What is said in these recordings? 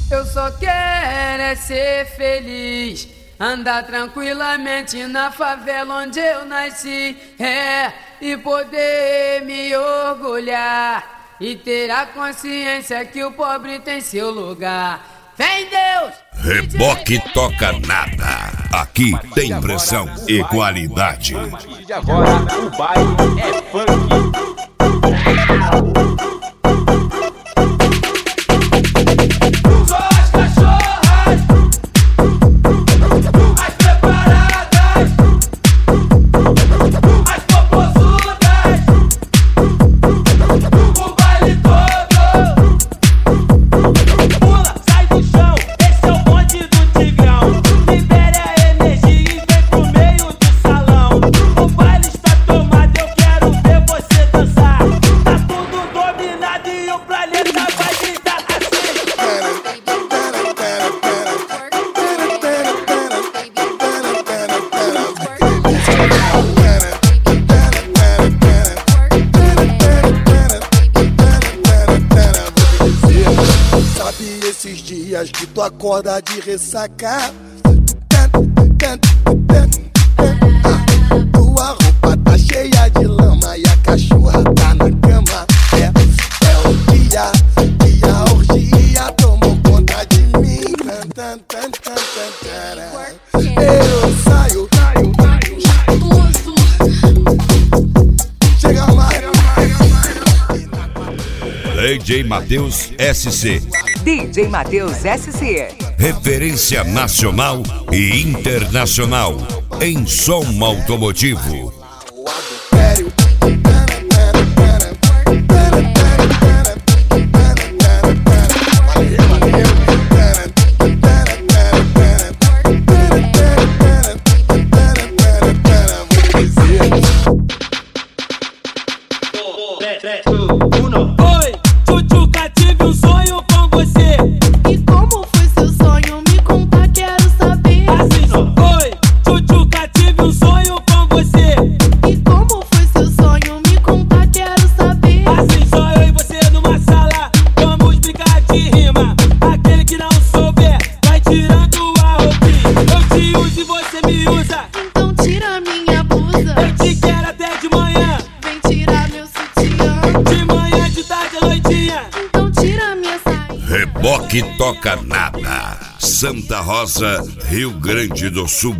Eu só quero é ser feliz, andar tranquilamente na favela onde eu nasci, e poder me orgulhar e ter a consciência que o pobre tem seu lugar. Vem Deus! Reboque toca nada. Aqui tem pressão e qualidade. De agora o baile é funk. Esses dias que tu acorda de ressaca, tua roupa tá cheia de lama e a cachorra tá na cama. É o dia que a orgia tomou conta de mim. Eu saio, chega mais. DJ Matheus SC. DJ Matheus SC. Referência nacional e internacional em som automotivo. Oi, Tchutchuca, tive um sonho com você. E como foi seu sonho? Me conta, quero saber. Assim não. Oi, Tchutchuca, tive um sonho com você. E como foi seu sonho? Me conta, quero saber. Assim só eu e você numa sala, vamos brincar de rima. Aquele que não souber, vai tirando a roupinha. Eu te uso e você me usa. Então tira minha blusa. Eu te quero até de manhã. Vem tirar meu sutiã. De manhã, de tarde, à noitinha. Então tira minha saia. Reboque toca nada. Santa Rosa, Rio Grande do Sul.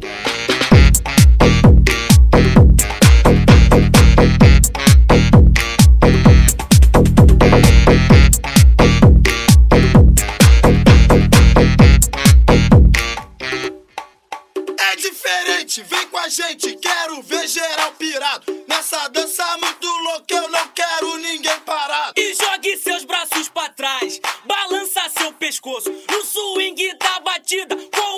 É diferente, vem com a gente, quero ver geral pirado. Nessa dança muito louca, eu não quero ninguém parado. E jogue seus braços pra trás, balança seu pescoço no swing da batida. Com